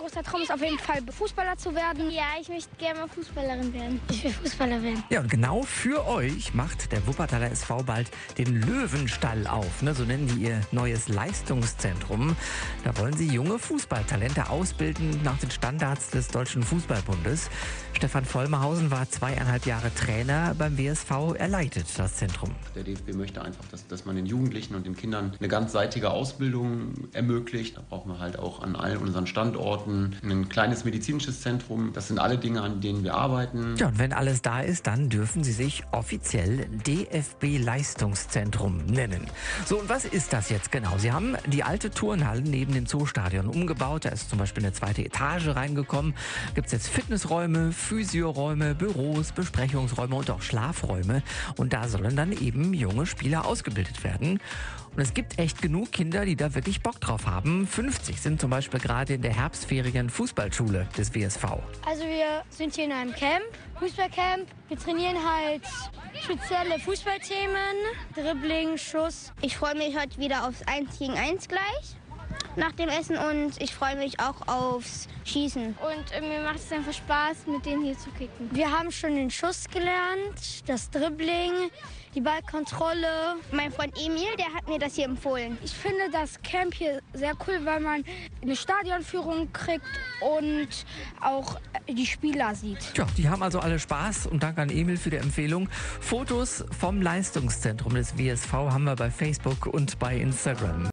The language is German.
großer Traum ist auf jeden Fall, Fußballer zu werden. Ja, ich möchte gerne mal Fußballerin werden. Ich will Fußballer werden. Ja, und genau für euch macht der Wuppertaler SV bald den Löwenstall auf. Ne? So nennen die ihr neues Leistungszentrum. Da wollen sie junge Fußballtalente ausbilden nach den Standards des Deutschen Fußballbundes. Stefan Vollmerhausen war 2,5 Jahre Trainer beim WSV. Er leitet das Zentrum. Der DFB möchte einfach, dass man den Jugendlichen und den Kindern eine ganzseitige Ausbildung ermöglicht. Da brauchen wir halt auch an allen unseren Standorten ein kleines medizinisches Zentrum. Das sind alle Dinge, an denen wir arbeiten. Ja, und wenn alles da ist, dann dürfen sie sich offiziell DFB-Leistungszentrum nennen. So, und was ist das jetzt genau? Sie haben die alte Turnhalle neben dem Zoostadion umgebaut. Da ist zum Beispiel eine zweite Etage reingekommen. Gibt es jetzt Fitnessräume, Physioräume, Büros, Besprechungsräume und auch Schlafräume. Und da sollen dann eben junge Spieler ausgebildet werden. Und es gibt echt genug Kinder, die da wirklich Bock drauf haben. 50 sind zum Beispiel gerade in der herbstfähigen Fußballschule des WSV. Also wir sind hier in einem Camp, Fußballcamp. Wir trainieren halt spezielle Fußballthemen, Dribbling, Schuss. Ich freue mich heute wieder aufs 1 gegen 1 gleich nach dem Essen und ich freue mich auch aufs Schießen. Und mir macht es einfach Spaß, mit denen hier zu kicken. Wir haben schon den Schuss gelernt, das Dribbling, die Ballkontrolle. Mein Freund Emil, der hat mir das hier empfohlen. Ich finde das Camp hier sehr cool, weil man eine Stadionführung kriegt und auch die Spieler sieht. Tja, die haben also alle Spaß und danke an Emil für die Empfehlung. Fotos vom Leistungszentrum des WSV haben wir bei Facebook und bei Instagram.